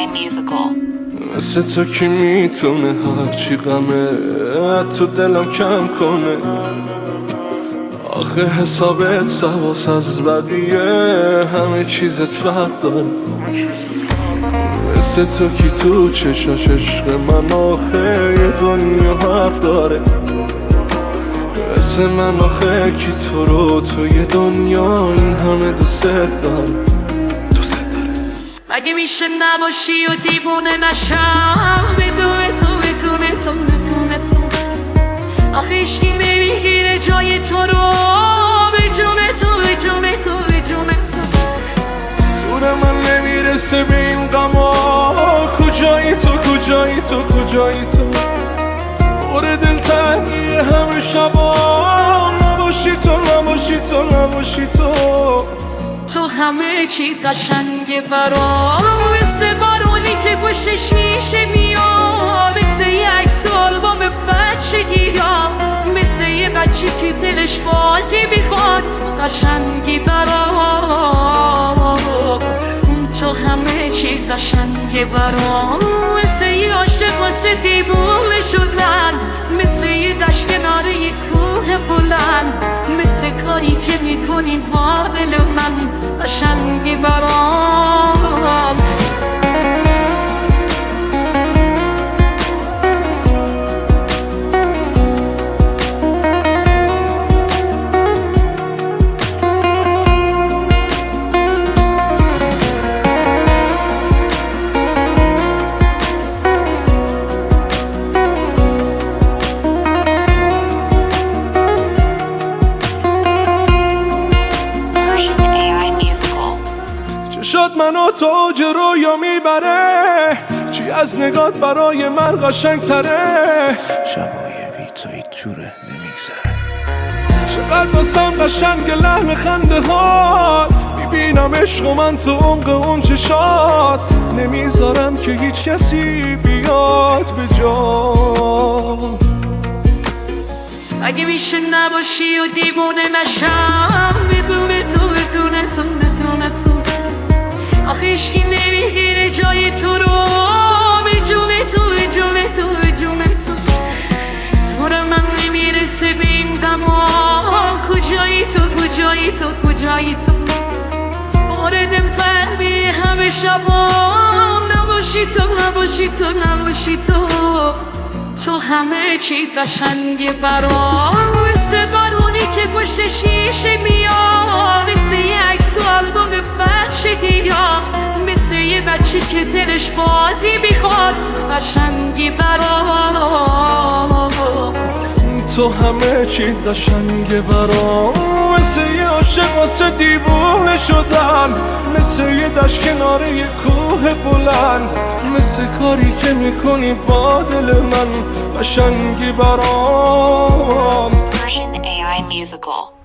Musical. مثل تو کی میتونه هرچی غمه تو دلم کم کنه؟ آخه حسابت سواس از بقیه همه چیزت فرق داره. مثل تو کی تو چشاش عشق من آخه یه دنیا حرف داره. مثل من آخه کی تو رو تو یه دنیا این همه دوست داره. مگه میشه نباشی و دیوونه نشم بدون تو بدون تو بدون تو؟ آخه هیچکی نمیگیره جای تو رو به جون تو به جون تو به جون تو. زور من نمیرسه به این غما کجایی تو کجایی تو کجایی تو؟ پر دل تنگی همه شبا نباشی تو نباشی تو نباشی تو. تو همه چی قشنگه برام مثل بارونی که پشتش میشه میاد، مثل یک سالبام بچگیام، مثل یه بچه که دلش بازی میخواد قشنگی برام. تو همه چی قشنگه برام مثل یه عاشق واسه دیوونه شدن، مثل یه دشت کنار یه کوه بلند، مثل کاری که میکنی با دل من قشنگی برام. شد منو تو اوج رویا میبره، چی از نگات برای من قشنگ تره؟ شبای بی تو هیچ جوره نمیگذره. چقدر واسم قشنگ لحن خنده هات، میبینم عشق و من تو عمق اون چشات، نمیذارم که هیچ کسی بیاد به جا. اگه میشه نباشی و دیوونه نشم بدون تو بدون تو بدون تو؟ آخه هیچکی نمیگیره جای تو رو به جون تو به جون تو به جون تو. طور من نمیرسه به این غما کجایی تو کجایی تو کجایی تو؟ پر دل تنگی همه شبام نباشی تو نباشی تو نباشی تو. تو همه چی قشنگه برام مثل بارونی که پشت شیشه میاد، مثل یک سالبام بچگیام، مثل یه بچه که دلش بازی میخواد قشنگی برام. تو همه چی قشنگه برام مثل یه عاشق واسه دیوونه شدن، مثل یه دشت کنار یه کوه بلند، مثل کاری که میکنی با دل من قشنگی برام. Version AI Musical.